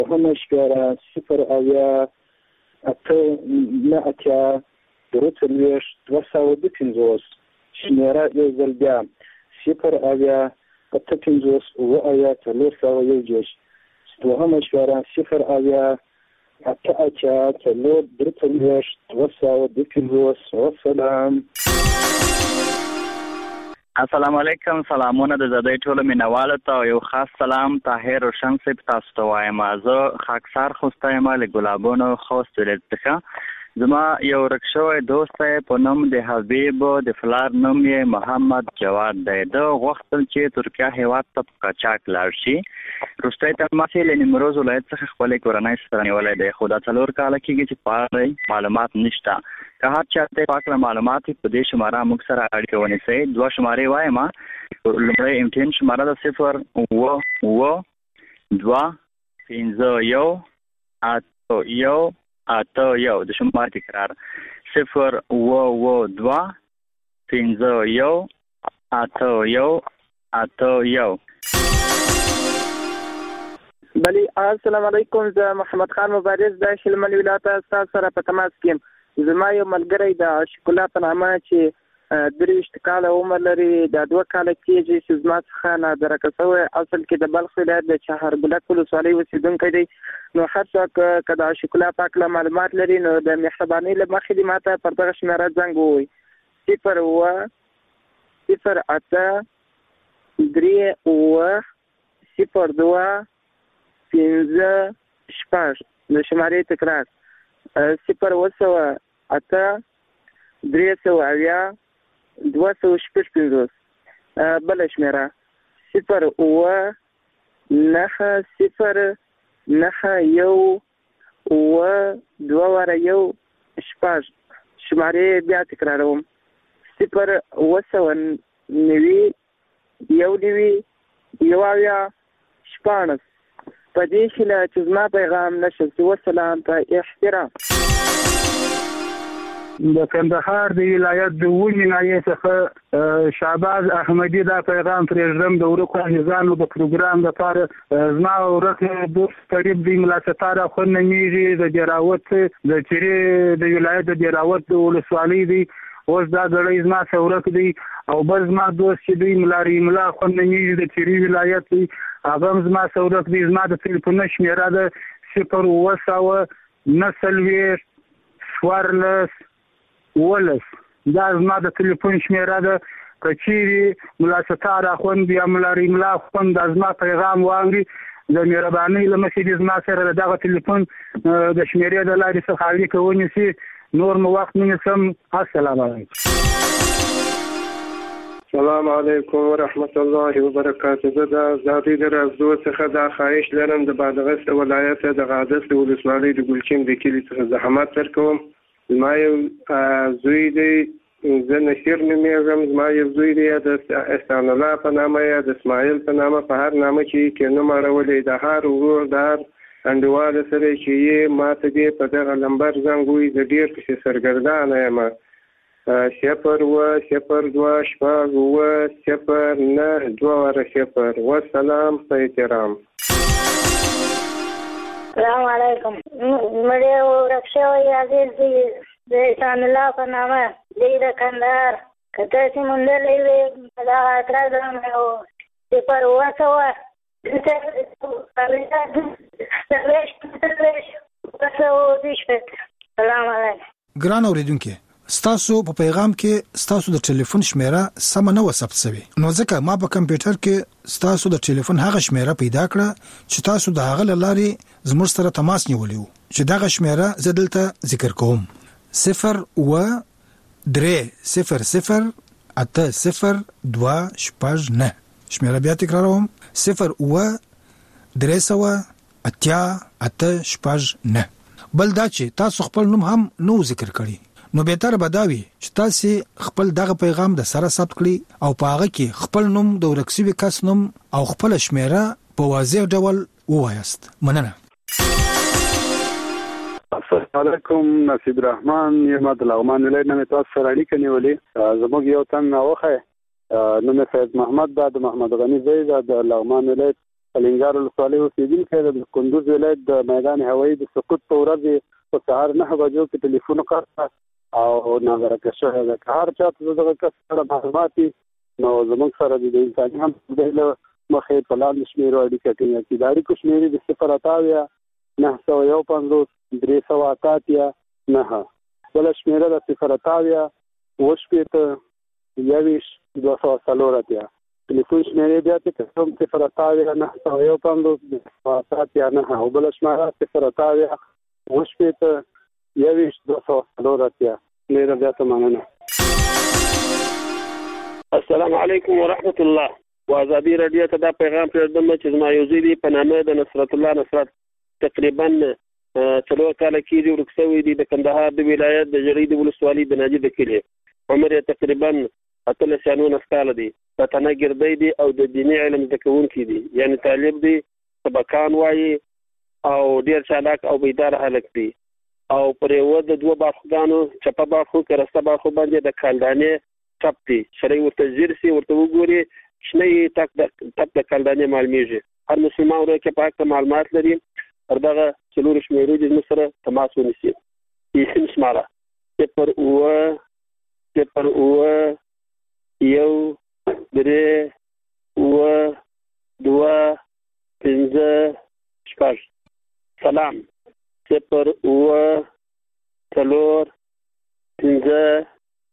هم شمېره 0 8 9 درې 250 شمېره یو ځل بیا 0 8 50 401 دوهم شمېره 0 8 250 والسلام. السلام علیکم. سلامونه د زدای ټولو مینوالو ته یو خاص سلام طاهر روشن صاحب تاسو ته وایم. زه خاکسار خوسته یم له ګلابونو خوست ولایت څخه. زما یو رکشوی دوست په نوم د حبیب د فلار نوم یې محمد جواد دی. د غوښتل چې ترکیه هیواد ته په قاچاق لاړ شي. وروستی تماس یې له نیمروز ولایت څخه خپلې کورنۍ سره نیولی دی، خو دا 4 کاله کېږي چې په اړه معلومات نشته. که هر چاته پاک معلومات په دې شماره موږ سره اړیکه ونیسئ. 2 شمارې وایم. لومړی امتحان شماره ده 0 2 51 8 د شماره تکرار 0 2 51 8 بلی. السلام علیکم. زه محمد خان مبارز د شلمن ولایت تاسو سره په تماس کې. زما یو ملګری د شکولا په نامه چې 23 کاله عمر لري، د 2 کاله کېږي چې زما څخه نادرکه شوی. اصل کې د بلخ ولایت د چهاربلک ولسوالۍ اوسېدونکی دی. نو هر څوک که د شکولا په اړه معلومات لري نو د مهربانۍ له مخې دې ماته پر دغه شمېره زنګ ووهئ 0 د شمارې تکرار 0 250 بل شمېره 0 شمارې بیا تکراروم 0 په دې شله چې زما پیغام نشل چې وسلام په احترام. د کندهار د ولایت د ونې ناحیې څخه شعباز احمدي دا پیغام پرېږدم د ورکو عزیزانو د پروګرام لپاره. زما ورک دوست قریب دی ملا ستار اخوند نومیږي، د دیراوت د چیرې د ولایت د دیراوت د ولسوالۍ دی. اوس دا ګړی زما ورک دی. او بل زما دوست چې دی ملا ریملا اخوند نومیږي د چیرې ولایت دی، هغه هم زما ورک دی. زما د تلیفون شمېره ده 0 9 دا زما د تلیفون شمېره ده. که چیرې ملا ستار اخوند یا ملا ریملا اخوند دا زما پیغام واوري، د مهربانۍ له مخې دې زما سره دغه تلیفون د شمېرې د لارې څخه اړیکه ونیسي. نور مو وخت نه نیسم. السلام علیکم. السلام علیکم ورحمت الله وبرکاته. زه د آزادۍ د رازدو څخه دا خواهش لرم د بادغیس ولایت د غادس ولسوالۍ د ګلچین د کلي څخه زحمت درکوم. زما یو زوی دی، زه نصیر نومیږم. زما یو زوی دی د احسان الله په نامه یا د اسماعیل په نامه، په هر نامه چې نوم اړولی د هر ورور د هر انډیواله سره چې یې ما ته دې په دغه لمبر زنګ ووایي. زه ډېر پسې سرګردانه یم. 0 والسلام په احترام. السلام علیکم. مړی ورک شوی عزیز دی د احسان الله په نامه دی د کندهار. که تاسې موندلی وي په دغه اعتراض راغلی و 0 سلام علیکم. ګران اوریدونکي، ستاسو په پیغام کې ستاسو د ټلیفون شمیره سم نه وثبت شوی، نو ځکه ما په کمپیوټر کې ستاسو د ټلیفون هغه شمیره پیدا کړه چې تاسو د هغه لارې زموږ سره تماس نیولیو، چې دغه شمیره زه دلته ذکر کوم 0 3 0 0 8 0 2 شمیره بیا تکراروم 0 3 8 بل دا چې تاسو خپل نوم هم نو ذکر کړی، نو بهتر بداوي چې تاسو خپل دغه پیغام د سره ثبت کړئ او په هغه کې خپل نوم د ورکسوي کس نوم او خپل شمیره په واضح ډول ووایاست. مننه. السلام علیکم. نصیب الرحمن یم د لغمان ولایت نه تاسو سره اړیکه نیولې. زموږ یو تن نوخه نوم فیض محمد د محمد غنی زید د لغمان ولایت الینګار ولسوالۍ اوسېدونکی د کندوز ولایت د میدان هوایي د سقوط په ورځ په سهار 9 بجو کې ټلیفون وکړ او نظر شوی ده که هر چا ته دغه کس سره معلومات نو زموږ سره د انساني هم د مخې په لاندې شمیرو اړیکه ټینګه کړي. د اړیکو شمیرې د 058 951 388 بله شمیره د 058 204 ټلیفون شمیرې بیا ته کوم 058 951 388 او بله شمیره 058 204 میرا بیا ته مننه. السلام علیکم ورحمت الله. وازادي رادیو ته دا پیغام پرېږدم چې زما یو زوی دی په نامه د نصرت الله نصرت تقریبا 4 کاله کېږي ورک شوی دی د کندهار د ولایت د جرۍ د ولسوالۍ د ناجي د کلي. عمر یې تقریبا 18 کاله دی. وطنه ګردی دی او د دیني علم زده کوونکی دی، یعنی طالب دی، سبقان وایي او ډېر چالاک او بیدار هلک دی. او پر یو د دوه باغګانو چپه باغو کې رسته باغو باندې د کالدانې ټپ دی. شری ورته ځیرسي ورته وګوري شنه ټپ د کالدانې معلومیږي. هر مسلمان ورته کې پاک معلومات لري پر دغه څلور شمیرو د سره تماس ونیسي. اسم شماره 0 سلام 0 3 5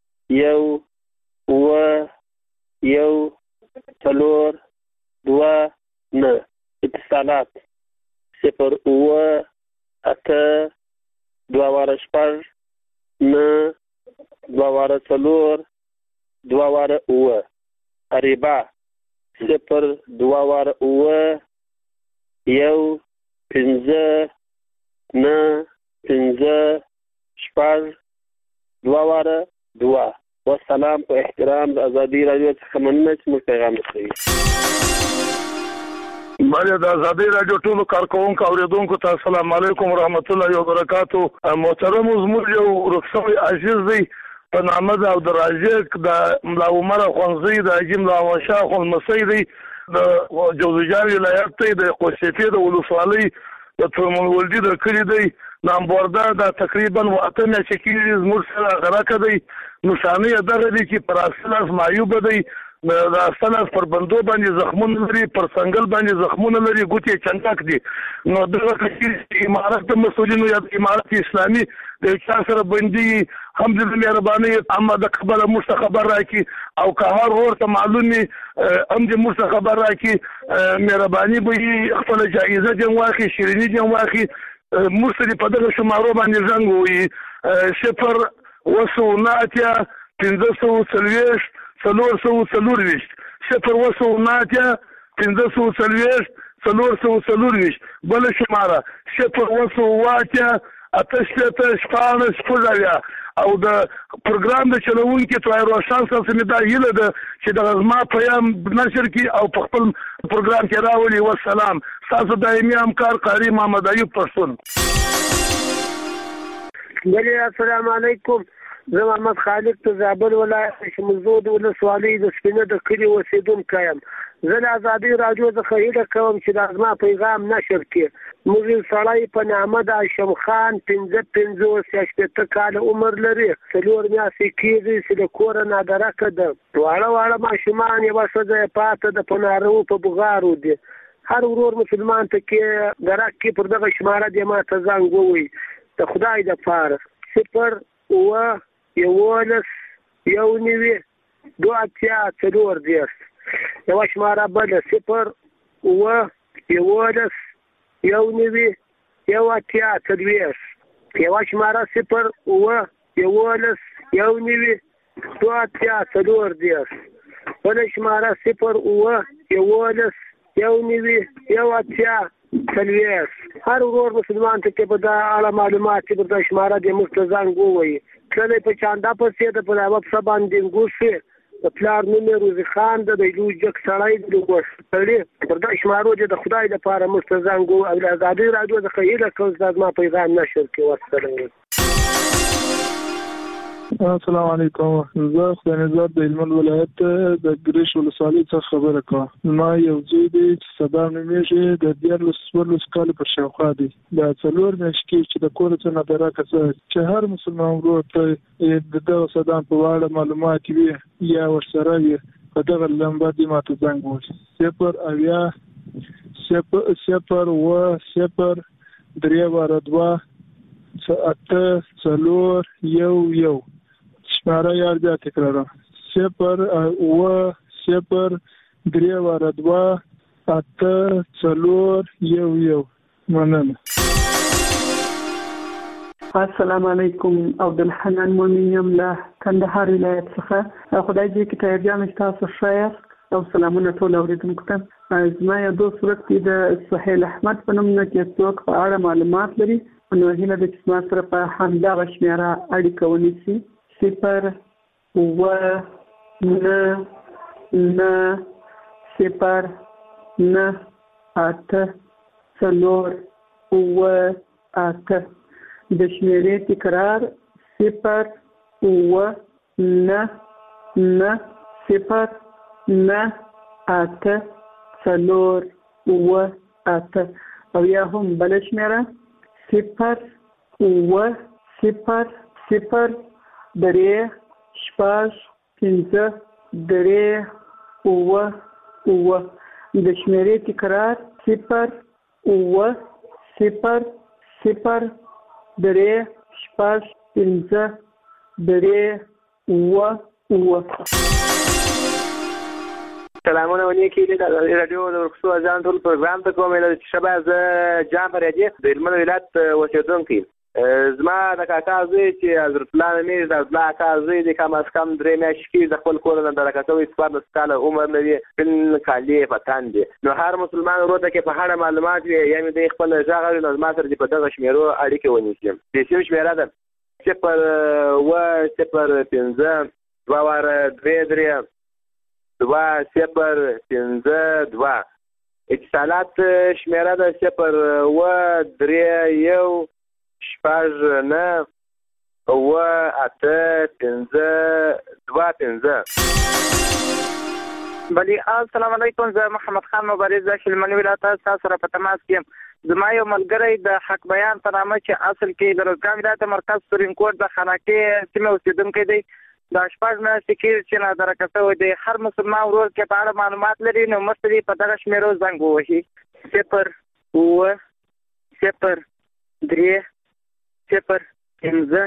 1 2 9 اتصالات 0 8 2 4 9 2 4 2 اریبا 0 2 1 5 9 5 4 2 والسلام په احترام د ازادي رادیو څخه مننه چې موږ پیغام رسوي. باندې د ازادي رادیو ټولو کارکونکو اوریدونکو ته السلام علیکم ورحمت الله وبرکاتو. محترم زموږ یو رخصوي عزیز دی په نامه د عبدالرازق د ملا عمر خونزي د حجم لا وشا خون مسیدي د جوزجان ولایت ته د قوسیفي د ولسوالۍ د ترمن ولدي د کلی دی نامبوردا د تقریبا وطن شکیل زموږ سره غراکه دی نشانه دغه دي چې پر اصل معیوب دی د اصل پر بندو باندې زخمونه لري پر څنګل باندې زخمونه لري ګوتې چنټک دي. نو دغه چې امارت د مسؤلینو یا امارت اسلامي د چا سره بندي هم د مهرباني اما د خبره مست خبر راکي او که هر ورته معلومي هم د مست خبر راکي مهرباني به خپل جایزه جن واخي شیرینی جن واخي مستری په دغه شمارو باندې زنګ وي 0 وسوناتیا 540 440 0 وسوناتیا 540 بل شماره 0 وسواتیا اتش فوزایا او د پروګرام د چلوونکو توای روشن سره دا هیله ده چې د غزما پیام نشر کی او په خپل پروګرام کې راولي. والسلام. تاسو دایمي همکار قاری محمد ایوب پښتون. السلام علیکم. زه محمد خالد ته زابل ولایت شمزود ولسوالۍ د سپینه د کلی اوسیدونکی یم. زه د ازادي رادیو څخه هیله کوم چې د زما پیغام نشر کړي. موږ سړی په نامه د هاشم خان 55 کاله عمر لري. 4 میاشتې کېږي چې د کوره نادرکه ده. واړه ماشومان یوه ښځه پاته د پنارو په بغارو دي. هر ورور مسلمان ته کې درک کې پر دغه شماره دی ما ته زنګ ووي د خدای دپاره 0 11 19 2 یوه شماره بله 0 11 19 2 یوه شماره 0 11 19 2 بله شماره 0 11 19 هر ورور مسلمان ته کې په دا اړه معلومات چې په دا شماره د موږ ته زنګ ووایي. کله په چاندا پسې د په هغه څه باندې ګوښې د پلار نوم یې روزي خان د لوی جک سړی د ګوښتړي پر دا شمارو د خدای لپاره موږ ته زنګ ووایي او د ازادي رادیو څخه هیله کوم چې زما پیغام نشر کړي. والسلام. السلام علیکم. زه خدای نظر د هلمند ولایت د ګریش ولسوالۍ څخه خبره کوم. ما یو زوی دی چې صدام نومیږي، د 14 کال په شاوخوا دی. دا 4 میاشتې چې د کور څخه درکه چې هر مسلمان ورور ته د صدام په اړه معلومات وي یا ورسره وي په دغه لمبه دی ماته زنګ وشي 0 شماره یاد تکرارم 0 مننه. السلام علیکم. عبدالحنان مومنیم له کندهار ولایت څخه. خدای دې کې ته جامع تاسو شایر او سلامونه ټول اوریدونکو ته. زما یو دوست ورته د سهیل احمد په نوم نه کې څوک په اړه معلومات لري، نو هیله ده چې ما سره په همدغه شمېره اړیکه ونیسي. 0 0 9 8 4 8. د شمېرې تکرار 0 9 0 9 8 4 8 او یا هم بل شمېره 0 0 0 3 6 5 3 د شمېرې تکرار 0 0 0 3 6 5 3 سلامونه ونیکی د رادیو د ورکسو ځان ټول پروګرام ته کوم له شبه ز جام پرېدي د هلمند ولایت اوسېدونکی. زما د کاکا زوی چې حضرت الله نومیږي، د الله کاکا زوی د کم از کم 3 میاشتې کې د خپل کور نه درکه شوی 14 کاله عمر لري، بل کالي پتان دي. نو هر مسلمان ورور ته کې په هر معلومات وي، یعنی د خپل ځای غوړي نو ما سره په دغه شمیرو اړیکه ونیسم. د سیم شمیره ده 0 0 5 2 واره 2 3 2 0 5 2. اتصالات شمیره ده 0 3 1 6 9 8 5 2 5. بلی السلام علیکم. زه محمد خان مبارز د هلمند ولایت تاسو سره په تماس کې. زما یو ملګری د حق بیان په نامه چې اصل کې د روزګان ولایت مرکز سپرین کوټ د خاناکې سیمه اوسیدونکی دی. د 6 میاشتې کې چې نه درکه شوی دی، هر مسلمان ورور کې په اړه معلومات لري، نو مستری په دغه شمیرو زنګ ووهي 0 0 3 0 5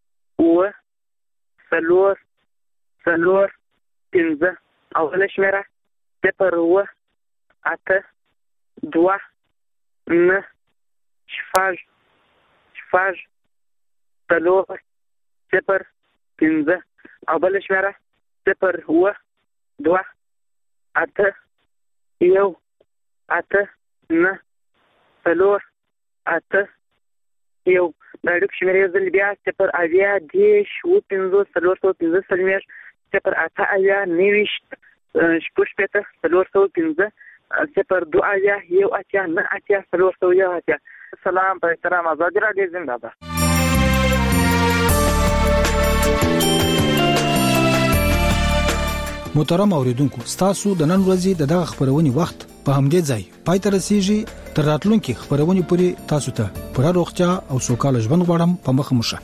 4 5. اوله شمیره 0 8 2 9 6 6 3 0 5. او بل شمیره 0 2 8 1 8 9 4 8 1. د اړیکو شمیرې ځل بیا 0 اویا 10 15 415 سلمیش 0 8 اویا 90 شپږ 415 0 2 اویا 1 8 9 8 418. سلام په احترام آزادي راډیو زنده باد. محترم اوریدونکو، ستاسو د نن ورځې د دغه خبرونې وخت په همدې ځای پای ته رسیږي. تر راتلونکي خبرونې پورې تاسو ته پوره روغتیا او سوکاله ژوند غواړم. په مخه مو شه.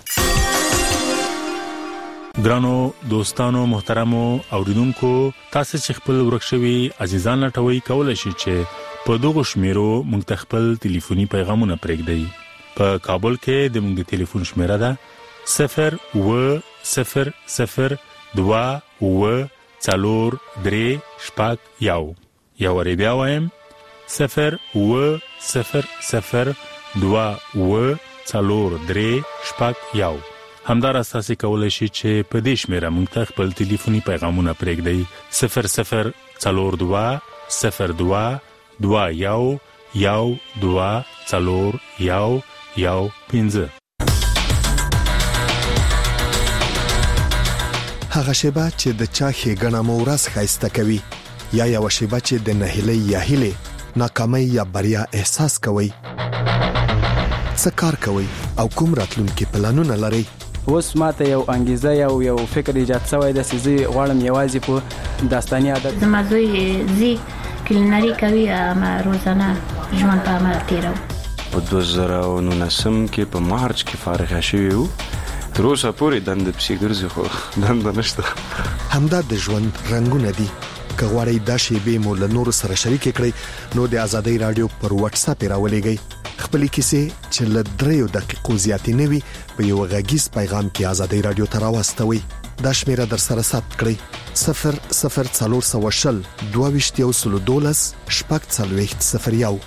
ګرانو دوستانو محترمو اوریدونکو، تاسو چې خپل ورکشوي عزیزان لټوي کولای شئ چې په دغه شمیرو موږ خپل ټلیفوني پیغامونه پرېږدئ. په کابل کې د موږ ټلیفون شمیره ده 0 0 0 2 4 3 6 1. یا وربیا وایم 0 0 0 2 4 3 6 1. همدار اساسي کولای شي چې په دې شمیره موږ خپل ټلیفوني پیغامونه پرېږدئ 0 0 4 2 0 2 2 1 1 2 4 1 1 5. هغه شیبه چې د چا ښېګڼه مو ورځ ښایسته کوي، یا یوه شیبه چې د نهیلۍ یا هیلې ناکامۍ یا بریا احساس کوئ. څه کار کوئ او کوم راتلونکي پلانونه لرئ؟ اوس ماته یو انګیزه یو فکر ایجاد شوی د سيزي غواړم یوازې په داستاني عادت زما زوی زی کلینری کوي ما روزانه ژوند په عمل تیرو په 2019 کې په مارچ کې فارغ شوی وو تر اوسه پورې دند پسې ګرځي خو دند نشته همدا د ژوند رنگونه دي که غواړئ دا شیبې مو له نورو سره شریک کړئ نو د آزادۍ رادیو پر واتس اپ راولېږئ خپلې کیسې چې له 3 دقیقو زیاتې نه وي په یو غږیز پیغام کې آزادۍ رادیو ته راوستوئ دا شمیره در سره ثبت کړئ 00420 22 شپږ 4001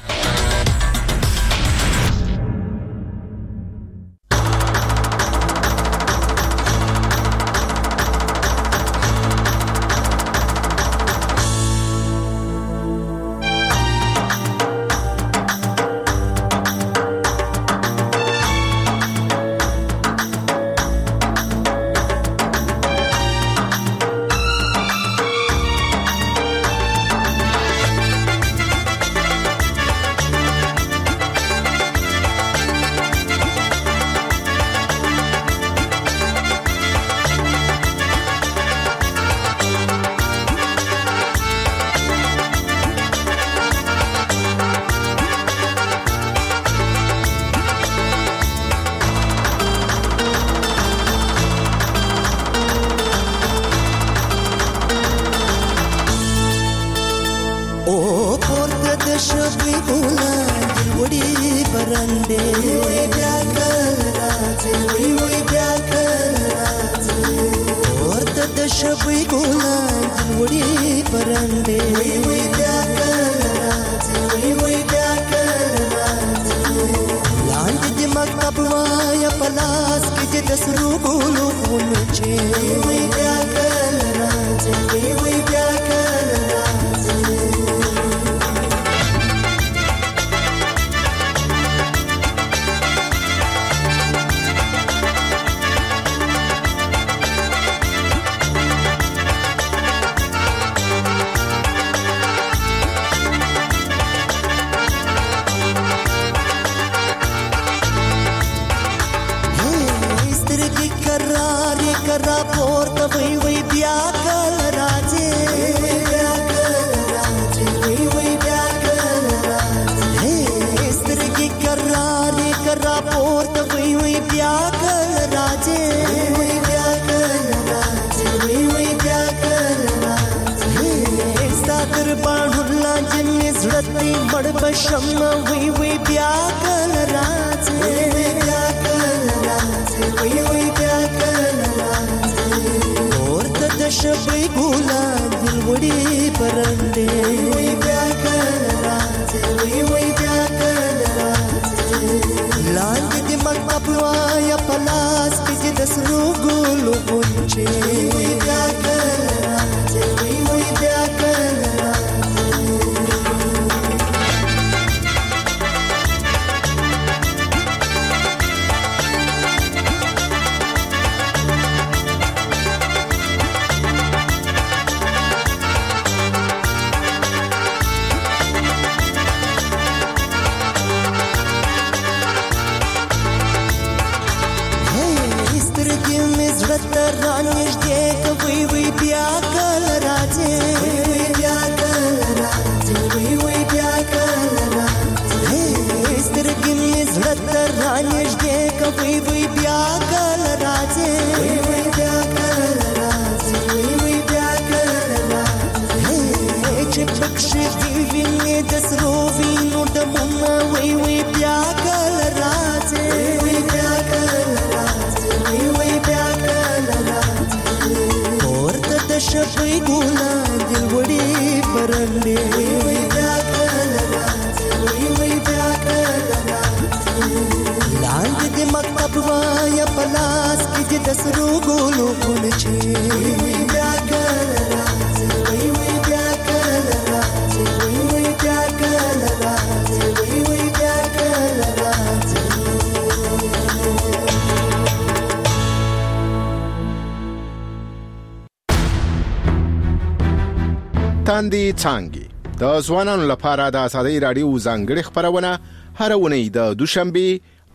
تاندې څانګې د ځوانانو لپاره د آزادۍ رادیو ځانګړې خبرونه هر اونۍ د دوشنبه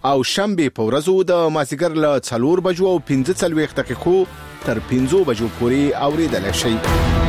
او شنبه په ورځو د مازیګر له 4 بجو او 15 دقیقو تر 5 بجو پورې اوریدل شي.